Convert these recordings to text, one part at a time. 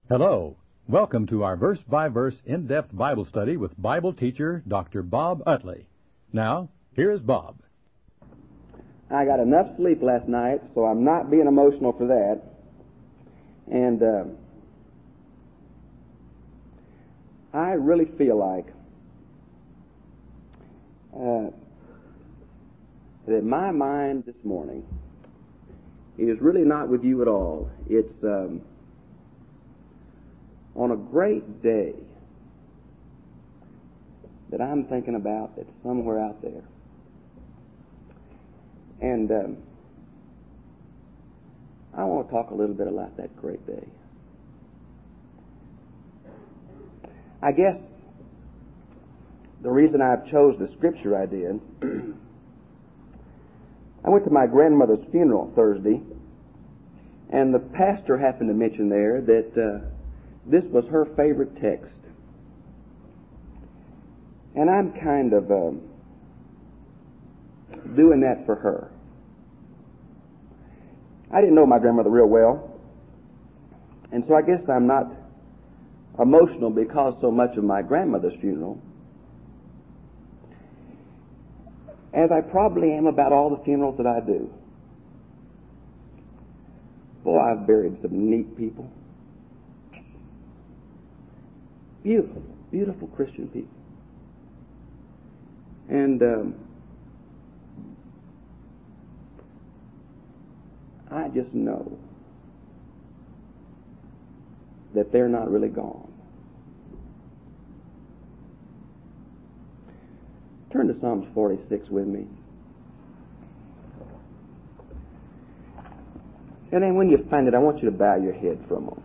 Hello. Welcome to our verse-by-verse in-depth Bible study with Bible teacher Dr. Bob Utley. Now, here's Bob. I got enough sleep last night, so I'm not being emotional for that. And I really feel like that my mind this morning is really not with you at all. It's on a great day that I'm thinking about that's somewhere out there. And I want to talk a little bit about that great day. I guess the reason I chose the scripture I did, I went to my grandmother's funeral Thursday, and the pastor happened to mention there that this was her favorite text. And I'm kind of doing that for her. I didn't know my grandmother real well, and so I guess I'm not emotional because so much of my grandmother's funeral, as I probably am about all the funerals that I do. Boy, I've buried some neat people. Beautiful, beautiful Christian people. And I just know that they're not really gone. Turn to Psalms 46 with me. And then when you find it, I want you to bow your head for a moment.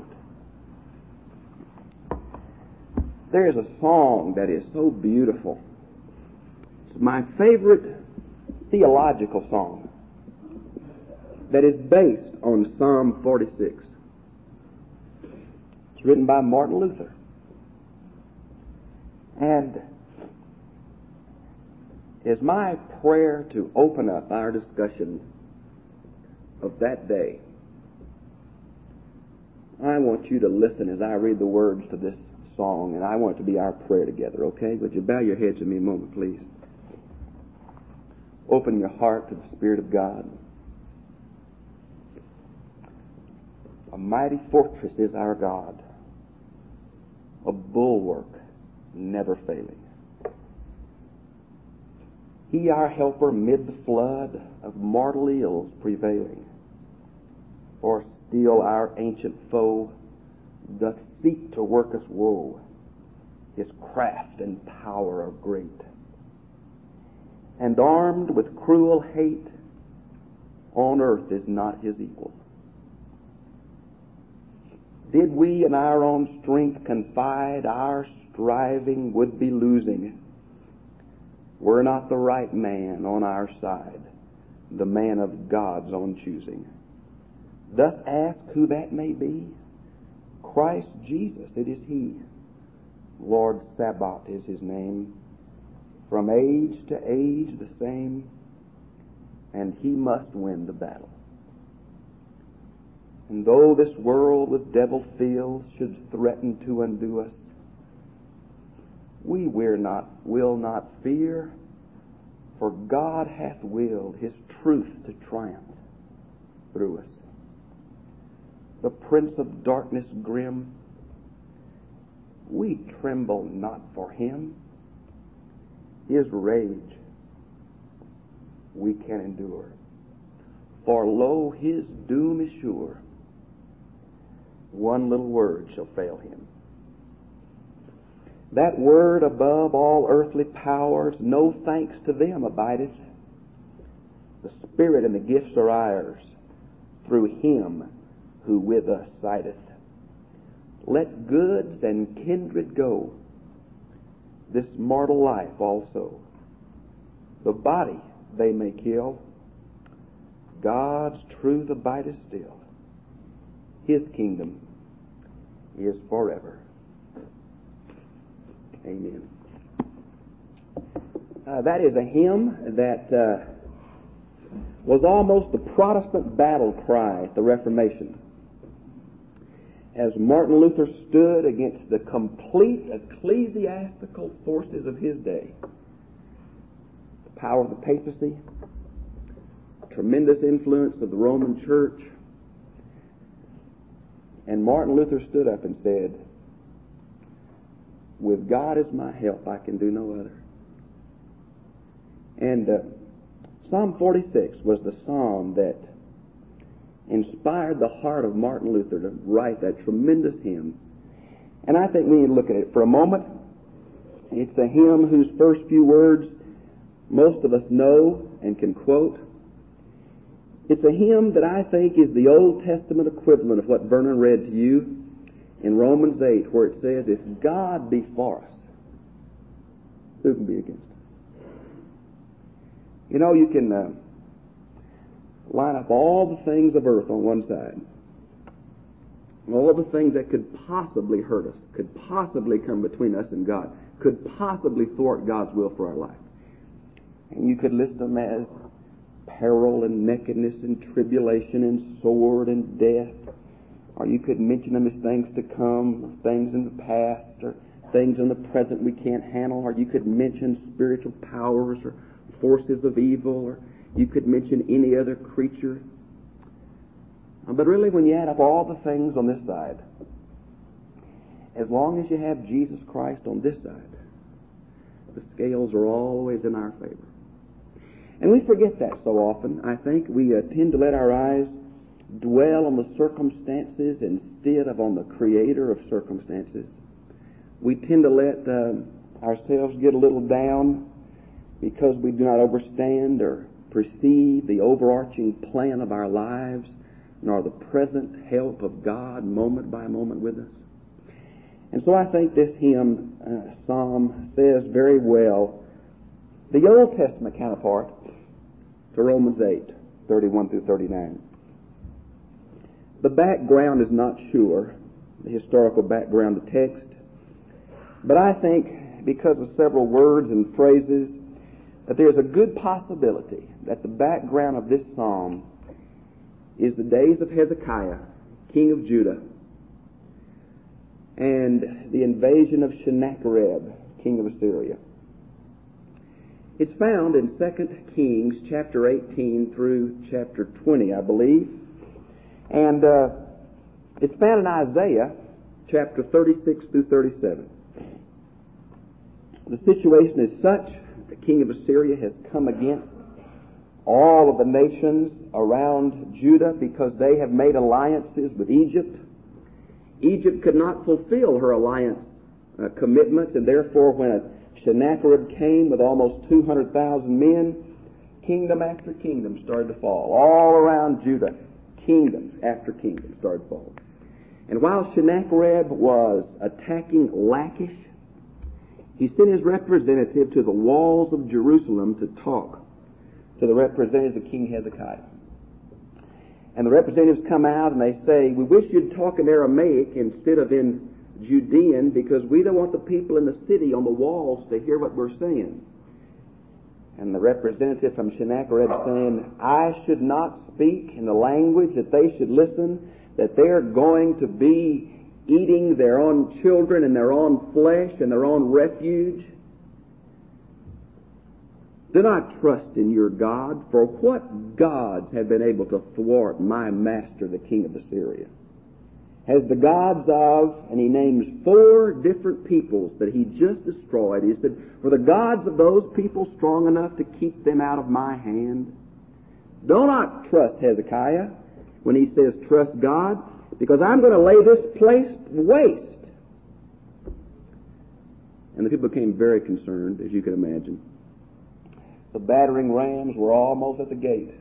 There is a song that is so beautiful. It's my favorite theological song that is based on Psalm 46. It's written by Martin Luther. And it's my prayer to open up our discussion of that day. I want you to listen as I read the words to this song, and I want it to be our prayer together, okay? Would you bow your heads with me a moment, please? Open your heart to the Spirit of God. A mighty fortress is our God, a bulwark never failing. He our helper mid the flood of mortal ills prevailing, or still our ancient foe doth seek to work us woe. His craft and power are great, and armed with cruel hate, on earth is not his equal. Did we in our own strength confide, our striving would be losing, were not the right man on our side, the man of God's own choosing. Doth ask who that may be? Christ Jesus, it is he. Lord Sabaoth is his name. From age to age the same, and he must win the battle. And though this world with devil fields should threaten to undo us, we will not fear, for God hath willed his truth to triumph through us. The prince of darkness grim, we tremble not for him. His rage we can endure, for lo, his doom is sure. One little word shall fail him. That word above all earthly powers, no thanks to them abideth. The Spirit and the gifts are ours, through him who with us sideth. Let goods and kindred go, this mortal life also. The body they may kill, God's truth abideth still. His kingdom is forever. Amen. That is a hymn that was almost the Protestant battle cry at the Reformation. as Martin Luther stood against the complete ecclesiastical forces of his day, the power of the papacy, tremendous influence of the Roman Church, and Martin Luther stood up and said, "With God as my help, I can do no other." And Psalm 46 was the psalm that inspired the heart of Martin Luther to write that tremendous hymn. And I think we need to look at it for a moment. It's a hymn whose first few words most of us know and can quote. It's a hymn that I think is the Old Testament equivalent of what Vernon read to you in Romans 8, where it says, "If God be for us, who can be against us?" You know, you can line up all the things of earth on one side, all the things that could possibly hurt us, could possibly come between us and God, could possibly thwart God's will for our life. And you could list them as peril and nakedness and tribulation and sword and death. Or you could mention them as things to come, things in the past, or things in the present we can't handle. Or you could mention spiritual powers or forces of evil, or you could mention any other creature. But really, when you add up all the things on this side, as long as you have Jesus Christ on this side, the scales are always in our favor. And we forget that so often. I think we tend to let our eyes dwell on the circumstances instead of on the creator of circumstances. We tend to let ourselves get a little down because we do not understand or perceive the overarching plan of our lives, nor the present help of God moment by moment with us. And so I think this hymn, psalm, says very well the Old Testament counterpart to Romans 8, 31 through 39. The background is not sure, the historical background of the text, but I think because of several words and phrases that there's a good possibility that the background of this psalm is the days of Hezekiah, king of Judah, and the invasion of Sennacherib, king of Assyria. It's found in 2 Kings chapter 18 through chapter 20, I believe. And it's found in Isaiah chapter 36 through 37. The situation is such, the king of Assyria has come against all of the nations around Judah because they have made alliances with Egypt. Egypt could not fulfill her alliance commitments, and therefore when Sennacherib came with almost 200,000 men, kingdom after kingdom started to fall. All around Judah, kingdom after kingdom started to fall. And while Sennacherib was attacking Lachish, he sent his representative to the walls of Jerusalem to talk to the representatives of King Hezekiah. And the representatives come out and they say, "We wish you'd talk in Aramaic instead of in Judean because we don't want the people in the city on the walls to hear what we're saying." And the representative from Sennacherib saying, "I should not speak in the language that they should listen, that they're going to be eating their own children and their own flesh and their own refuge. Do not trust in your God, for what gods have been able to thwart my master, the king of Assyria? Has the gods of," and he names 4 different peoples that he just destroyed. He said, "Were the gods of those people strong enough to keep them out of my hand?" Do not trust Hezekiah when he says trust God, because I'm going to lay this place waste. And the people became very concerned, as you can imagine. The battering rams were almost at the gate.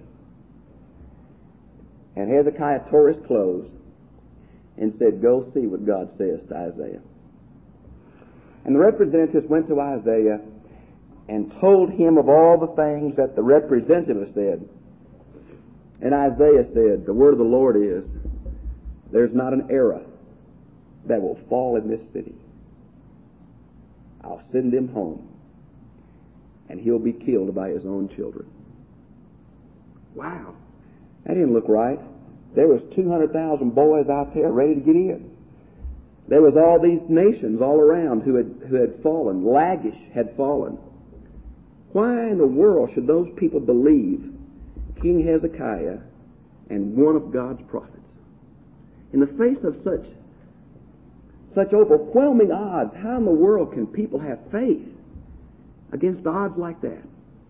And Hezekiah tore his clothes and said, "Go see what God says to Isaiah." And the representatives went to Isaiah and told him of all the things that the representative said. And Isaiah said, "The word of the Lord is, there's not an arrow that will fall in this city. I'll send him home, and he'll be killed by his own children." Wow, that didn't look right. There was 200,000 boys out there ready to get in. There was all these nations all around who had fallen. Lachish had fallen. Why in the world should those people believe King Hezekiah and one of God's prophets? In the face of such overwhelming odds, how in the world can people have faith against odds like that?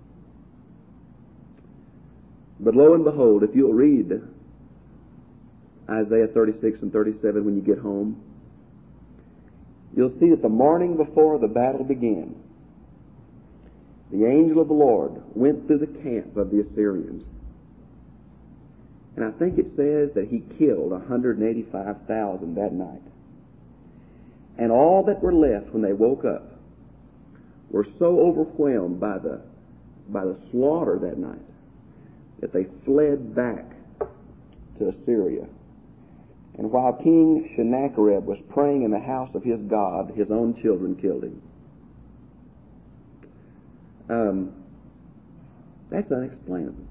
But lo and behold, if you'll read Isaiah 36 and 37 when you get home, you'll see that the morning before the battle began, the angel of the Lord went through the camp of the Assyrians. And I think it says that he killed 185,000 that night. And all that were left when they woke up were so overwhelmed by the slaughter that night that they fled back to Assyria. And while King Sennacherib was praying in the house of his god, his own children killed him. That's unexplainable.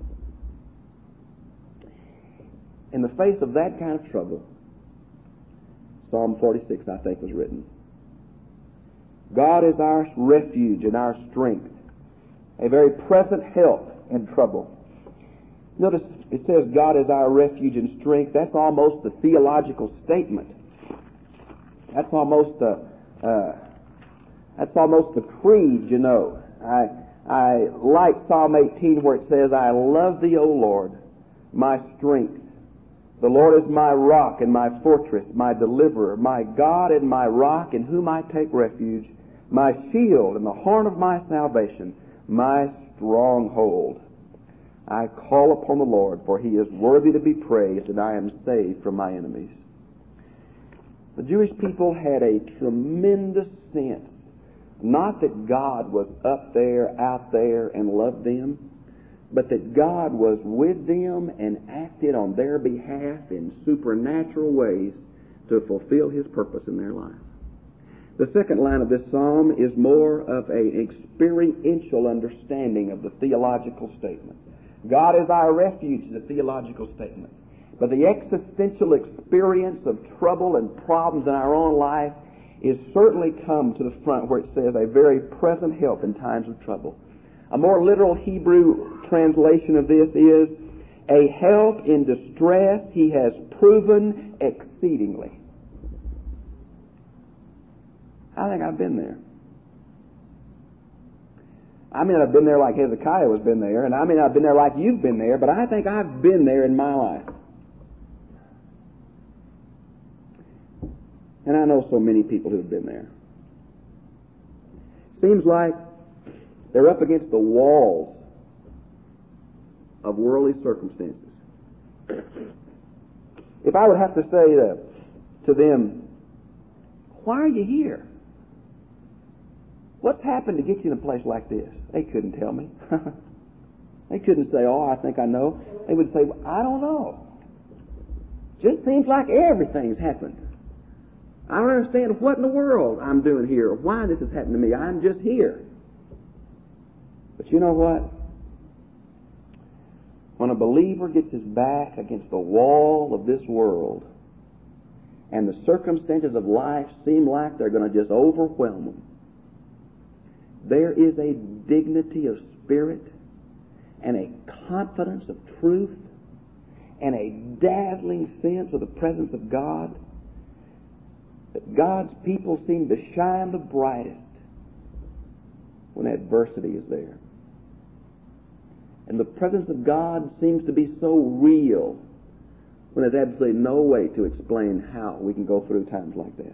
In the face of that kind of trouble, Psalm 46, I think, was written. God is our refuge and our strength, a very present help in trouble. Notice it says God is our refuge and strength. That's almost a theological statement. That's almost the creed, you know. I like Psalm 18 where it says, I love thee, O Lord, my strength. The Lord is my rock and my fortress, my deliverer, my God and my rock in whom I take refuge, my shield and the horn of my salvation, my stronghold. I call upon the Lord, for he is worthy to be praised, and I am saved from my enemies. The Jewish people had a tremendous sense, not that God was up there, out there, and loved them, but that God was with them and acted on their behalf in supernatural ways to fulfill his purpose in their life. The second line of this psalm is more of an experiential understanding of the theological statement. God is our refuge is a theological statement. But the existential experience of trouble and problems in our own life is certainly come to the front where it says a very present help in times of trouble. A more literal Hebrew translation of this is, a help in distress he has proven exceedingly. I think I've been there. I mean, I've been there like Hezekiah was been there, and I mean, I've been there like you've been there, but I think I've been there in my life. And I know so many people who've been there. Seems like they're up against the walls of worldly circumstances. If I would have to say to them, why are you here? What's happened to get you in a place like this? They couldn't tell me. They couldn't say, oh, I think I know. They would say, well, I don't know. Just seems like everything's happened. I don't understand what in the world I'm doing here or why this has happened to me. I'm just here. But you know what? When a believer gets his back against the wall of this world and the circumstances of life seem like they're going to just overwhelm them, there is a dignity of spirit and a confidence of truth and a dazzling sense of the presence of God that God's people seem to shine the brightest when adversity is there. And the presence of God seems to be so real when there's absolutely no way to explain how we can go through times like that.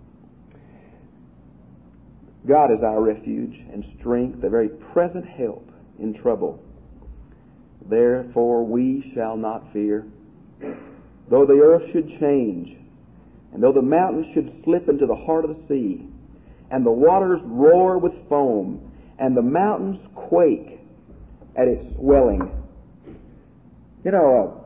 God is our refuge and strength, a very present help in trouble. Therefore we shall not fear, though the earth should change, and though the mountains should slip into the heart of the sea, and the waters roar with foam, and the mountains quake at its swelling. You know,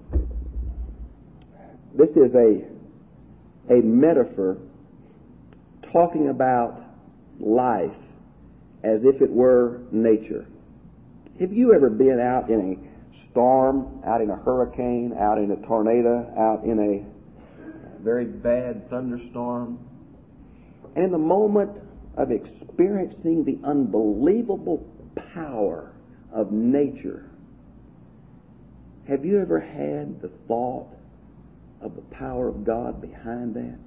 this is a metaphor talking about life as if it were nature. Have you ever been out in a storm, out in a hurricane, out in a tornado, out in very bad thunderstorm. And in the moment of experiencing the unbelievable power of nature, have you ever had the thought of the power of God behind that?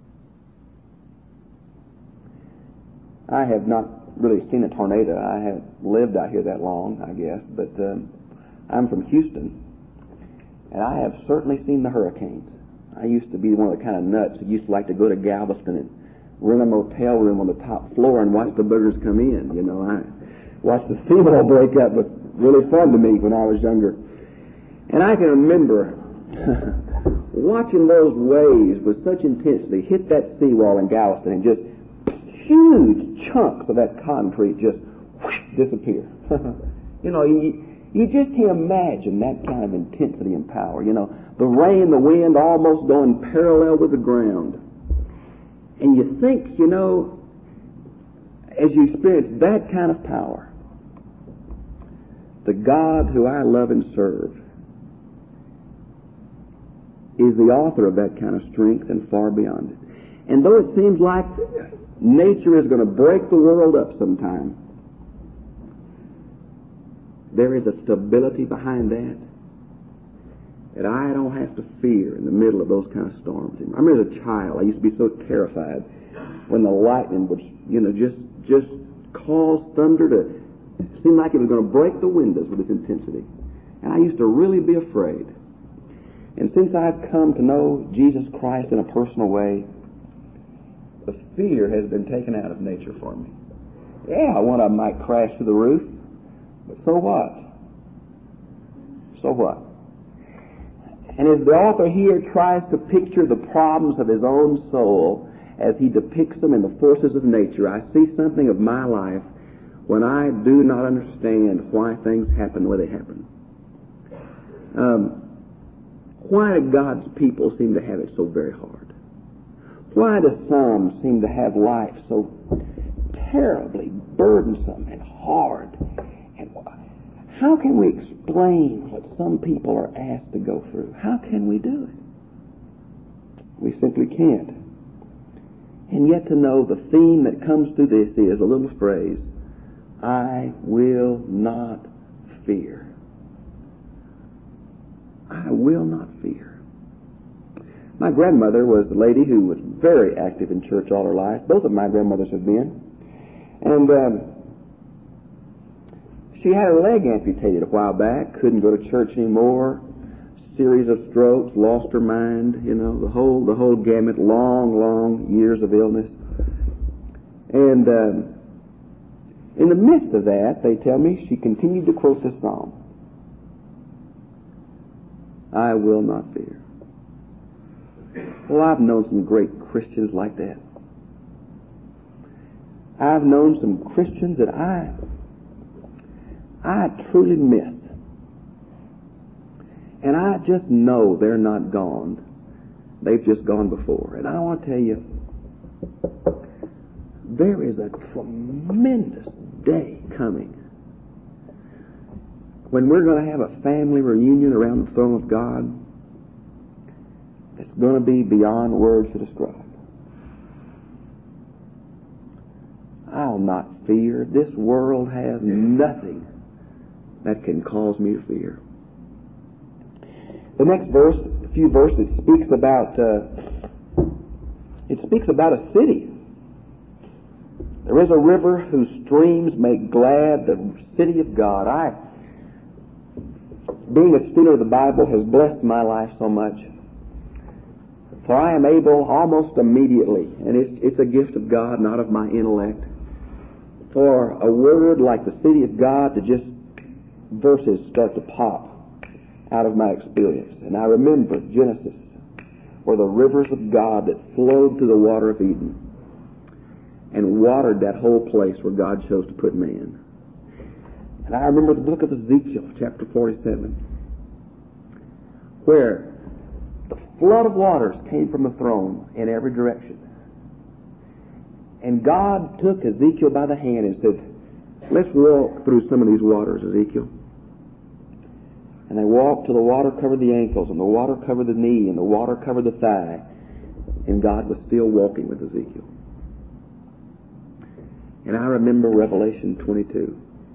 I have not really seen a tornado. I haven't lived out here that long, I guess, but I'm from Houston, and I have certainly seen the hurricanes. I used to be one of the kind of nuts who used to like to go to Galveston and rent a motel room on the top floor and watch the boogers come in. You know, I watched the seawall break up. It was really fun to me when I was younger. And I can remember watching those waves with such intensity hit that seawall in Galveston and just huge chunks of that concrete just disappear. You know, you just can't imagine that kind of intensity and power. You know, the rain, the wind almost going parallel with the ground. And you think, you know, as you experience that kind of power, the God who I love and serve is the author of that kind of strength and far beyond it. And though it seems like nature is going to break the world up sometime, there is a stability behind that I don't have to fear in the middle of those kind of storms. I remember as a child, I used to be so terrified when the lightning would, you know, just cause thunder to seem like it was going to break the windows with its intensity. And I used to really be afraid. And since I've come to know Jesus Christ in a personal way, the fear has been taken out of nature for me. Yeah, one of them might crash through the roof, but so what? So what? And as the author here tries to picture the problems of his own soul as he depicts them in the forces of nature, I see something of my life when I do not understand why things happen the way they happen. Why do God's people seem to have it so very hard? Why do some seem to have life so terribly burdensome and hard? And how can we explain what some people are asked to go through? How can we do it? We simply can't. And yet to know the theme that comes through this is a little phrase, I will not fear. I will not fear. My grandmother was a lady who was very active in church all her life. Both of my grandmothers have been. And she had her leg amputated a while back, couldn't go to church anymore, series of strokes, lost her mind, you know, the whole gamut, long years of illness. And in the midst of that, they tell me, she continued to quote this psalm. I will not fear. Well, I've known some great Christians like that. I've known some Christians that I truly miss. And I just know they're not gone. They've just gone before. And I want to tell you, there is a tremendous day coming when we're going to have a family reunion around the throne of God that's going to be beyond words to describe. I'll not fear. This world has nothing that can cause me to fear. The next verse, a few verses, speaks about a city. There is a river whose streams make glad the city of God. Being a student of the Bible has blessed my life so much. For I am able almost immediately, and it's a gift of God, not of my intellect, for a word like the city of God to just verses start to pop out of my experience. And I remember Genesis, where the rivers of God that flowed through the water of Eden and watered that whole place where God chose to put man. And I remember the book of Ezekiel, chapter 47, where the flood of waters came from the throne in every direction. And God took Ezekiel by the hand and said, let's walk through some of these waters, Ezekiel. And they walked till the water covered the ankles, and the water covered the knee, and the water covered the thigh. And God was still walking with Ezekiel. And I remember Revelation 22,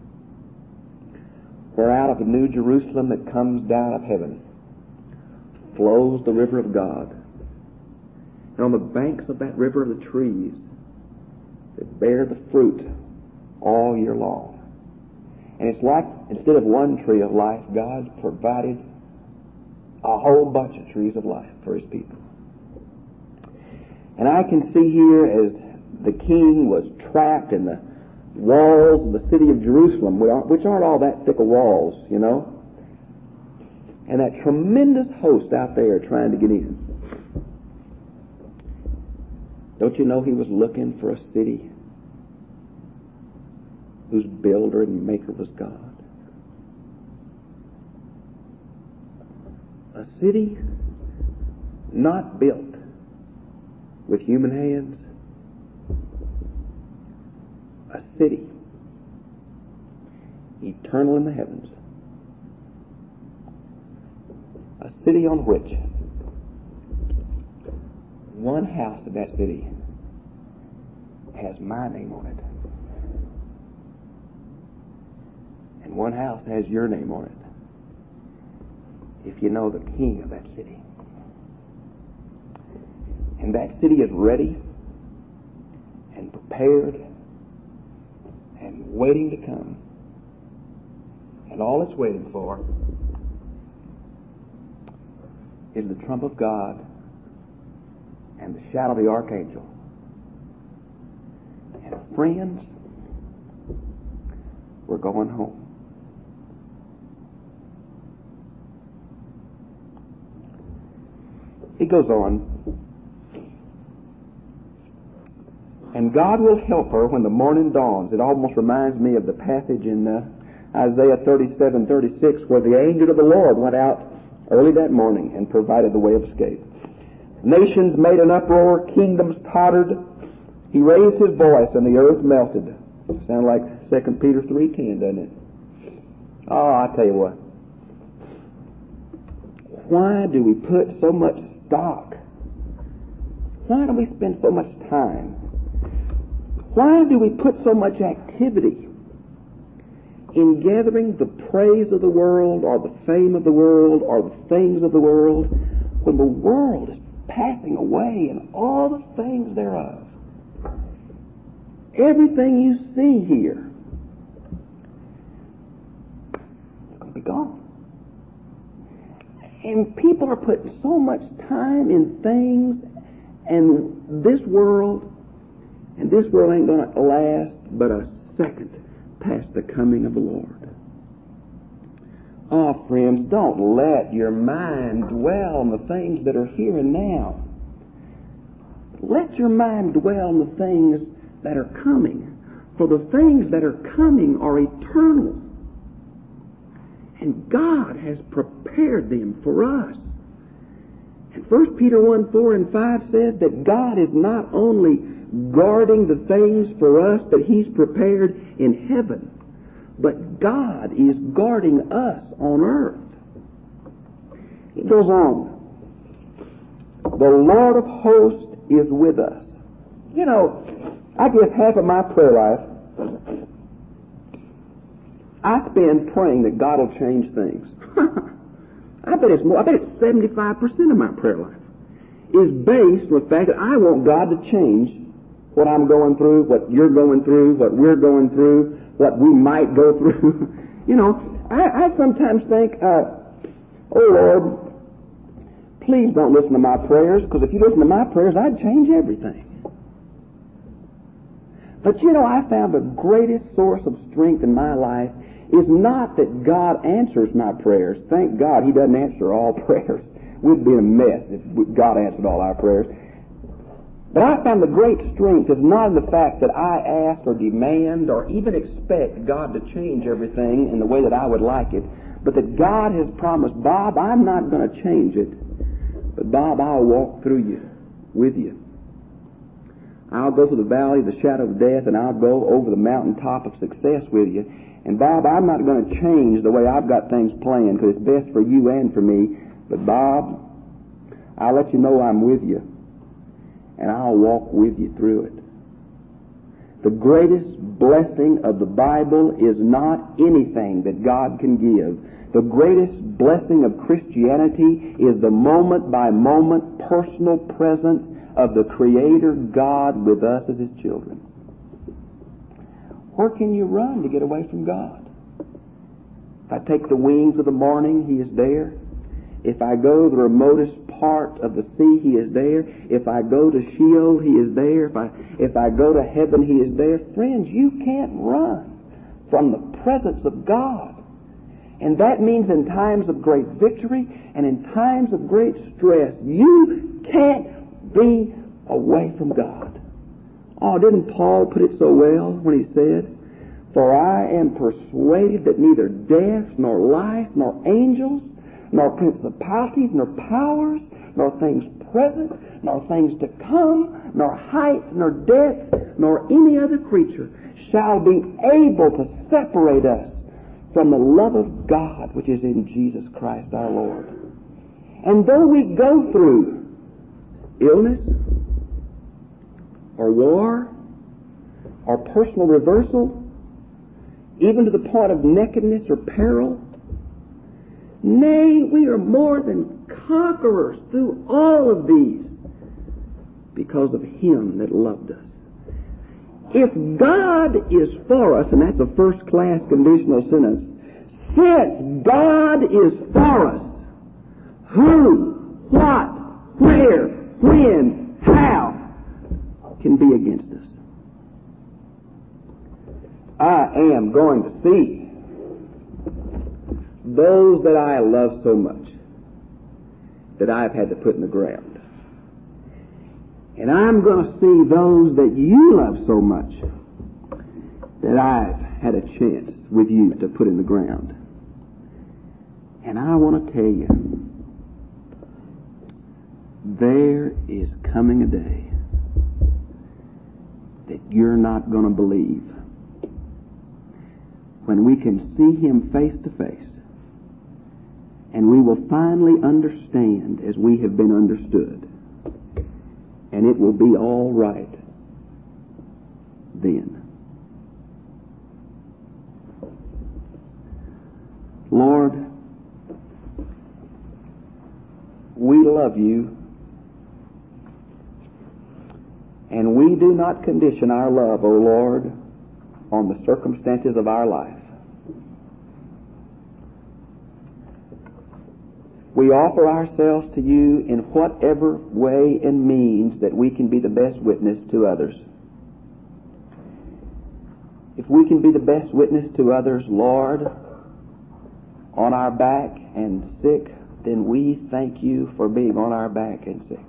where out of the New Jerusalem that comes down of heaven flows the river of God. And on the banks of that river are the trees that bear the fruit all year long. And it's like, instead of one tree of life, God provided a whole bunch of trees of life for His people. And I can see here as the king was trapped in the walls of the city of Jerusalem, which aren't all that thick of walls, you know, and that tremendous host out there trying to get in. Don't you know he was looking for a city whose builder and maker was God? A city not built with human hands. A city eternal in the heavens. A city on which one house of that city has my name on it. And one house has your name on it, if you know the king of that city. And that city is ready and prepared and waiting to come. And all it's waiting for is the trump of God and the shout of the archangel. And friends, we're going home. He goes on, and God will help her when the morning dawns. It almost reminds me of the passage in Isaiah 37:36, where the angel of the Lord went out early that morning and provided the way of escape. Nations made an uproar, kingdoms tottered. He raised his voice and the earth melted. Sound like 2 Peter 3:10, doesn't it? Oh, I tell you what. Why do we put so much stock? Why do we spend so much time? Why do we put so much activity in gathering the praise of the world or the fame of the world or the things of the world when the world is passing away and all the things thereof? Everything you see here, it's going to be gone. And people are putting so much time in things and this world ain't going to last but a second past the coming of the Lord. Oh, friends, don't let your mind dwell on the things that are here and now. Let your mind dwell on the things that are coming, for the things that are coming are eternal. And God has prepared them for us. And 1 Peter 1:4 and 5 says that God is not only guarding the things for us that He's prepared in heaven, but God is guarding us on earth. It goes on. The Lord of hosts is with us. You know, I guess half of my prayer life I spend praying that God will change things. I bet it's more. I bet it's 75% of my prayer life is based on the fact that I want God to change what I'm going through, what you're going through, what we're going through, what we might go through. You know, I sometimes think, oh Lord, please don't listen to my prayers, because if you listen to my prayers, I'd change everything. But you know, I found the greatest source of strength in my life is not that God answers my prayers. Thank God He doesn't answer all prayers. We'd be in a mess if God answered all our prayers. But I found the great strength is not in the fact that I ask or demand or even expect God to change everything in the way that I would like it, but that God has promised, Bob, I'm not going to change it, but Bob, I'll walk through you, with you. I'll go through the valley of the shadow of death, and I'll go over the mountaintop of success with you. And Bob, I'm not going to change the way I've got things planned, because it's best for you and for me. But Bob, I'll let you know I'm with you. and I'll walk with you through it. The greatest blessing of the Bible is not anything that God can give. The greatest blessing of Christianity is the moment-by-moment personal presence of the Creator God with us as His children. Where can you run to get away from God? If I take the wings of the morning, He is there. If I go to the remotest part of the sea, He is there. If I go to Sheol, He is there. If I go to heaven, He is there. Friends, you can't run from the presence of God. And that means in times of great victory and in times of great stress, you can't be away from God. Oh, didn't Paul put it so well when he said, "For I am persuaded that neither death, nor life, nor angels, nor principalities, nor powers, nor things present, nor things to come, nor height, nor depth, nor any other creature shall be able to separate us from the love of God which is in Jesus Christ our Lord." And though we go through illness, or war, or personal reversal, even to the point of nakedness or peril, nay, we are more than conquerors through all of these because of Him that loved us. If God is for us, and that's a first-class conditional sentence, since God is for us, who, what, where, when, how can be against us? I am going to see those that I love so much that I've had to put in the ground. And I'm going to see those that you love so much that I've had a chance with you to put in the ground. And I want to tell you, there is coming a day that you're not going to believe, when we can see Him face to face, and we will finally understand as we have been understood, and it will be all right then. Lord, we love You, and we do not condition our love, O Lord, on the circumstances of our life. We offer ourselves to You in whatever way and means that we can be the best witness to others. If we can be the best witness to others, Lord, on our back and sick, then we thank You for being on our back and sick.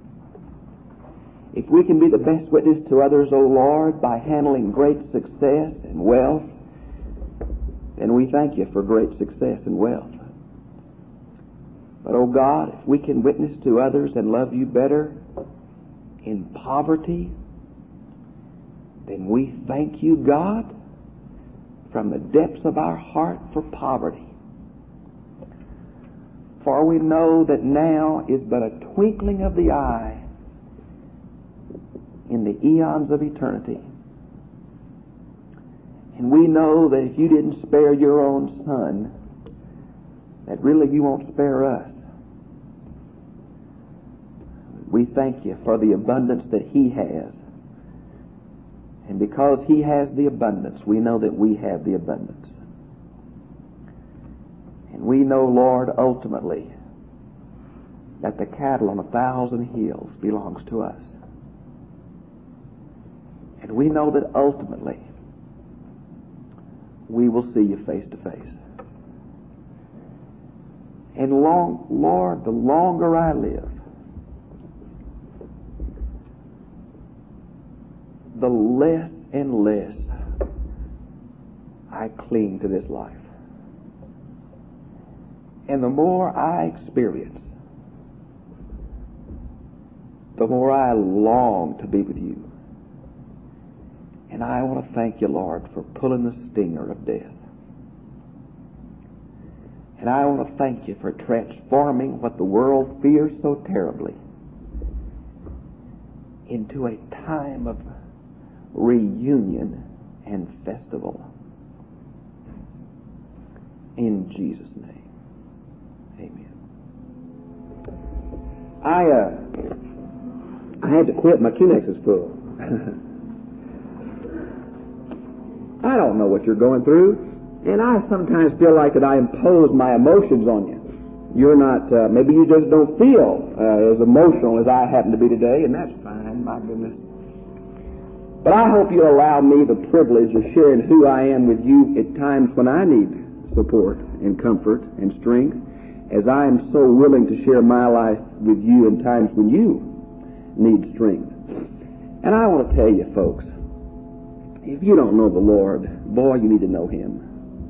If we can be the best witness to others, O Lord, by handling great success and wealth, then we thank You for great success and wealth. But, oh God, if we can witness to others and love You better in poverty, then we thank You, God, from the depths of our heart for poverty. For we know that now is but a twinkling of the eye in the eons of eternity. And we know that if You didn't spare Your own Son, that really You won't spare us. We thank You for the abundance that He has. And because He has the abundance, we know that we have the abundance. And we know, Lord, ultimately, that the cattle on 1,000 hills belongs to us. And we know that ultimately we will see You face to face. And Lord, the longer I live, the less and less I cling to this life. And the more I experience, the more I long to be with You. And I want to thank You, Lord, for pulling the stinger of death. And I want to thank You for transforming what the world fears so terribly into a time of reunion and festival. In Jesus' name. Amen. I had to quit. My Kleenex is full. I don't know what you're going through, and I sometimes feel like that I impose my emotions on you. You're not, maybe you just don't feel as emotional as I happen to be today, and that's fine, my goodness. But I hope you'll allow me the privilege of sharing who I am with you at times when I need support and comfort and strength, as I am so willing to share my life with you in times when you need strength. And I want to tell you, folks, if you don't know the Lord, boy, you need to know Him.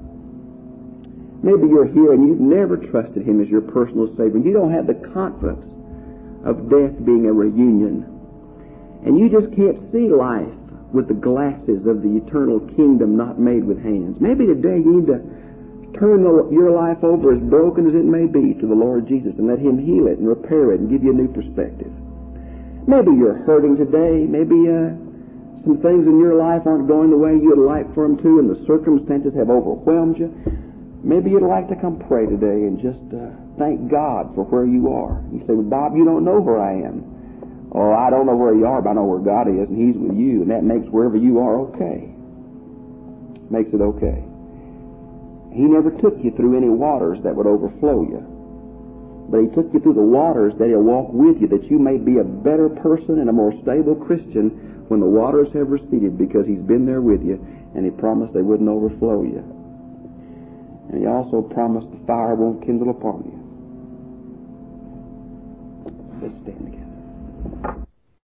Maybe you're here and you've never trusted Him as your personal Savior. You don't have the confidence of death being a reunion. And you just can't see life with the glasses of the eternal kingdom not made with hands. Maybe today you need to turn your life over, as broken as it may be, to the Lord Jesus and let Him heal it and repair it and give you a new perspective. Maybe you're hurting today. Maybe some things in your life aren't going the way you'd like for them to, and the circumstances have overwhelmed you. Maybe you'd like to come pray today and just thank God for where you are. You say, well, Bob, you don't know where I am. Or I don't know where you are, but I know where God is, and He's with you, and that makes wherever you are okay. Makes it okay. He never took you through any waters that would overflow you. But He took you through the waters that He'll walk with you, that you may be a better person and a more stable Christian when the waters have receded, because He's been there with you, and He promised they wouldn't overflow you. And He also promised the fire won't kindle upon you. Let's stand together.